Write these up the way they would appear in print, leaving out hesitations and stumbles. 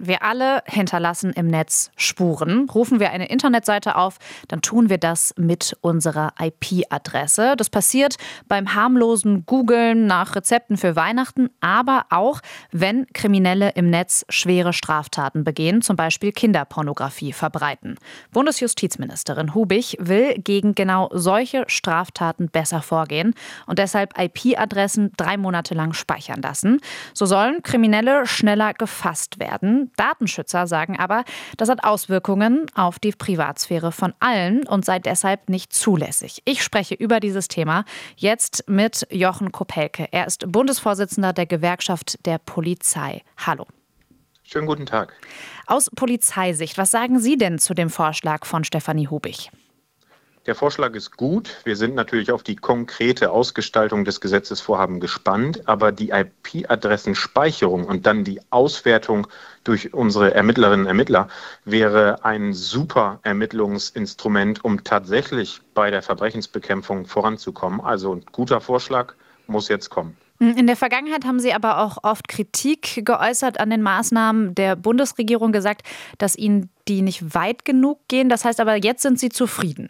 Wir alle hinterlassen im Netz Spuren. Rufen wir eine Internetseite auf, dann tun wir das mit unserer IP-Adresse. Das passiert beim harmlosen Googlen nach Rezepten für Weihnachten, aber auch, wenn Kriminelle im Netz schwere Straftaten begehen, zum Beispiel Kinderpornografie verbreiten. Bundesjustizministerin Hubich will gegen genau solche Straftaten besser vorgehen und deshalb IP-Adressen 3 Monate lang speichern lassen. So sollen Kriminelle schneller gefasst werden. Datenschützer sagen aber, das hat Auswirkungen auf die Privatsphäre von allen und sei deshalb nicht zulässig. Ich spreche über dieses Thema jetzt mit Jochen Kopelke. Er ist Bundesvorsitzender der Gewerkschaft der Polizei. Hallo. Schönen guten Tag. Aus Polizeisicht, was sagen Sie denn zu dem Vorschlag von Stefanie Hubich? Der Vorschlag ist gut. Wir sind natürlich auf die konkrete Ausgestaltung des Gesetzesvorhabens gespannt. Aber die IP-Adressenspeicherung und dann die Auswertung durch unsere Ermittlerinnen und Ermittler wäre ein super Ermittlungsinstrument, um tatsächlich bei der Verbrechensbekämpfung voranzukommen. Also ein guter Vorschlag muss jetzt kommen. In der Vergangenheit haben Sie aber auch oft Kritik geäußert an den Maßnahmen der Bundesregierung, gesagt, dass Ihnen die nicht weit genug gehen. Das heißt aber, jetzt sind Sie zufrieden.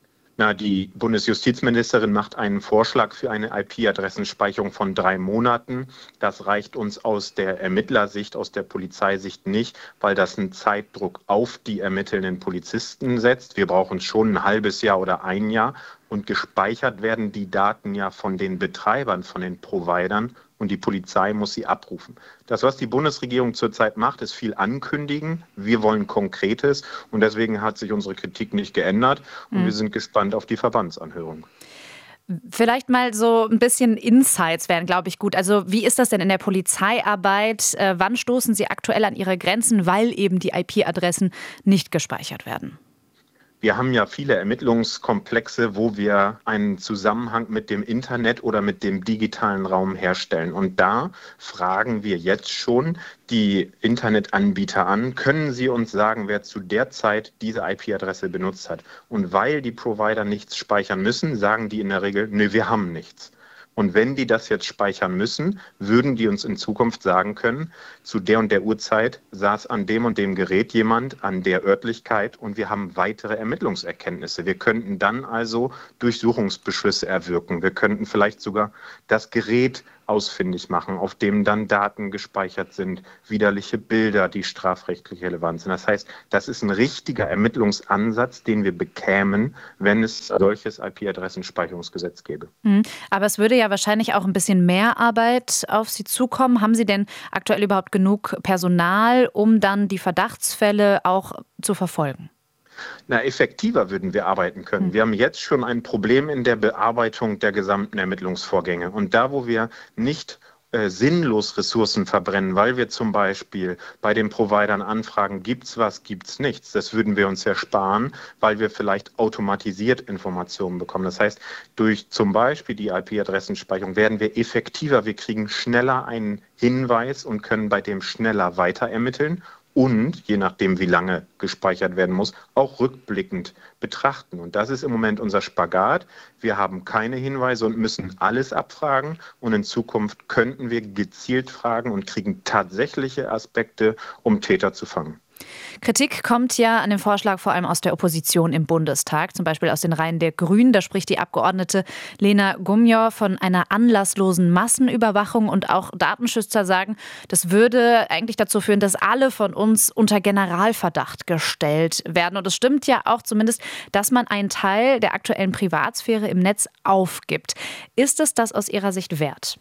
Die Bundesjustizministerin macht einen Vorschlag für eine IP-Adressenspeicherung von 3 Monaten. Das reicht uns aus der Ermittlersicht, aus der Polizeisicht nicht, weil das einen Zeitdruck auf die ermittelnden Polizisten setzt. Wir brauchen schon ein halbes Jahr oder ein Jahr. Und gespeichert werden die Daten ja von den Betreibern, von den Providern. Und die Polizei muss sie abrufen. Das, was die Bundesregierung zurzeit macht, ist viel ankündigen. Wir wollen Konkretes und deswegen hat sich unsere Kritik nicht geändert und wir sind gespannt auf die Verbandsanhörung. Vielleicht mal so ein bisschen Insights wären, glaube ich, gut. Also wie ist das denn in der Polizeiarbeit? Wann stoßen Sie aktuell an Ihre Grenzen, weil eben die IP-Adressen nicht gespeichert werden? Wir haben ja viele Ermittlungskomplexe, wo wir einen Zusammenhang mit dem Internet oder mit dem digitalen Raum herstellen. Und da fragen wir jetzt schon die Internetanbieter an, können sie uns sagen, wer zu der Zeit diese IP-Adresse benutzt hat? Und weil die Provider nichts speichern müssen, sagen die in der Regel, nö, wir haben nichts. Und wenn die das jetzt speichern müssen, würden die uns in Zukunft sagen können, zu der und der Uhrzeit saß an dem und dem Gerät jemand, an der Örtlichkeit und wir haben weitere Ermittlungserkenntnisse. Wir könnten dann also Durchsuchungsbeschlüsse erwirken. Wir könnten vielleicht sogar das Gerät ausfindig machen, auf dem dann Daten gespeichert sind, widerliche Bilder, die strafrechtlich relevant sind. Das heißt, das ist ein richtiger Ermittlungsansatz, den wir bekämen, wenn es solches IP-Adressenspeicherungsgesetz gäbe. Aber es würde ja wahrscheinlich auch ein bisschen mehr Arbeit auf Sie zukommen. Haben Sie denn aktuell überhaupt genug Personal, um dann die Verdachtsfälle auch zu verfolgen? Effektiver würden wir arbeiten können. Wir haben jetzt schon ein Problem in der Bearbeitung der gesamten Ermittlungsvorgänge. Und da, wo wir nicht sinnlos Ressourcen verbrennen, weil wir zum Beispiel bei den Providern anfragen, gibt's was, gibt's nichts. Das würden wir uns ersparen, weil wir vielleicht automatisiert Informationen bekommen. Das heißt, durch zum Beispiel die IP-Adressenspeicherung werden wir effektiver. Wir kriegen schneller einen Hinweis und können bei dem schneller weiter ermitteln. Und, je nachdem, wie lange gespeichert werden muss, auch rückblickend betrachten. Und das ist im Moment unser Spagat. Wir haben keine Hinweise und müssen alles abfragen. Und in Zukunft könnten wir gezielt fragen und kriegen tatsächliche Aspekte, um Täter zu fangen. Kritik kommt ja an dem Vorschlag vor allem aus der Opposition im Bundestag, zum Beispiel aus den Reihen der Grünen. Da spricht die Abgeordnete Lena Gumjor von einer anlasslosen Massenüberwachung und auch Datenschützer sagen, das würde eigentlich dazu führen, dass alle von uns unter Generalverdacht gestellt werden. Und es stimmt ja auch zumindest, dass man einen Teil der aktuellen Privatsphäre im Netz aufgibt. Ist es das aus Ihrer Sicht wert?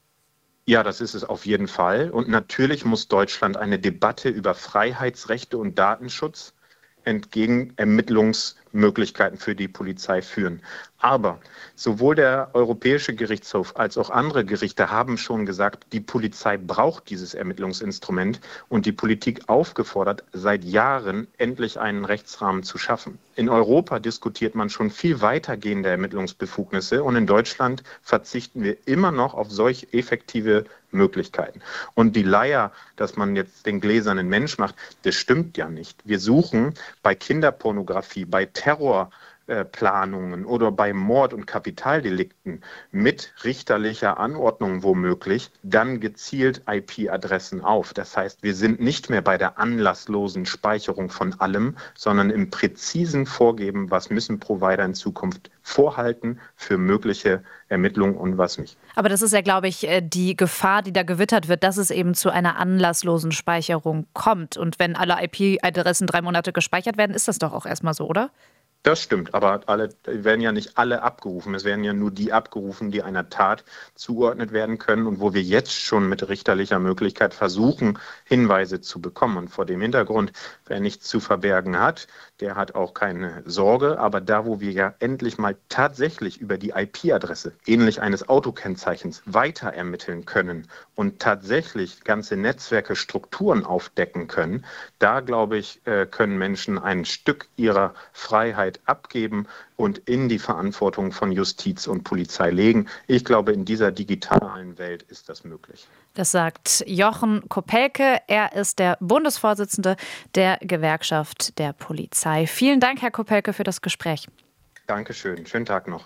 Ja, das ist es auf jeden Fall. Und natürlich muss Deutschland eine Debatte über Freiheitsrechte und Datenschutz entgegen Ermittlungsmöglichkeiten für die Polizei führen. Aber sowohl der Europäische Gerichtshof als auch andere Gerichte haben schon gesagt, die Polizei braucht dieses Ermittlungsinstrument und die Politik aufgefordert, seit Jahren endlich einen Rechtsrahmen zu schaffen. In Europa diskutiert man schon viel weitergehende Ermittlungsbefugnisse und in Deutschland verzichten wir immer noch auf solch effektive Möglichkeiten. Und die Leier, dass man jetzt den gläsernen Mensch macht, das stimmt ja nicht. Wir suchen bei Kinderpornografie, bei Terror, Terrorplanungen oder bei Mord- und Kapitaldelikten mit richterlicher Anordnung womöglich dann gezielt IP-Adressen auf. Das heißt, wir sind nicht mehr bei der anlasslosen Speicherung von allem, sondern im präzisen Vorgeben, was müssen Provider in Zukunft vorhalten für mögliche Ermittlungen und was nicht. Aber das ist ja, glaube ich, die Gefahr, die da gewittert wird, dass es eben zu einer anlasslosen Speicherung kommt. Und wenn alle IP-Adressen 3 Monate gespeichert werden, ist das doch auch erstmal so, oder? Das stimmt, aber werden ja nicht alle abgerufen. Es werden ja nur die abgerufen, die einer Tat zugeordnet werden können und wo wir jetzt schon mit richterlicher Möglichkeit versuchen, Hinweise zu bekommen. Und vor dem Hintergrund, wer nichts zu verbergen hat, der hat auch keine Sorge. Aber da, wo wir ja endlich mal tatsächlich über die IP-Adresse, ähnlich eines Autokennzeichens, weiter ermitteln können und tatsächlich ganze Netzwerke, Strukturen aufdecken können, da, glaube ich, können Menschen ein Stück ihrer Freiheit abgeben und in die Verantwortung von Justiz und Polizei legen. Ich glaube, in dieser digitalen Welt ist das möglich. Das sagt Jochen Kopelke. Er ist der Bundesvorsitzende der Gewerkschaft der Polizei. Vielen Dank, Herr Kopelke, für das Gespräch. Dankeschön. Schönen Tag noch.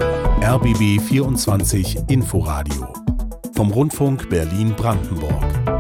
RBB 24 Inforadio vom Rundfunk Berlin-Brandenburg.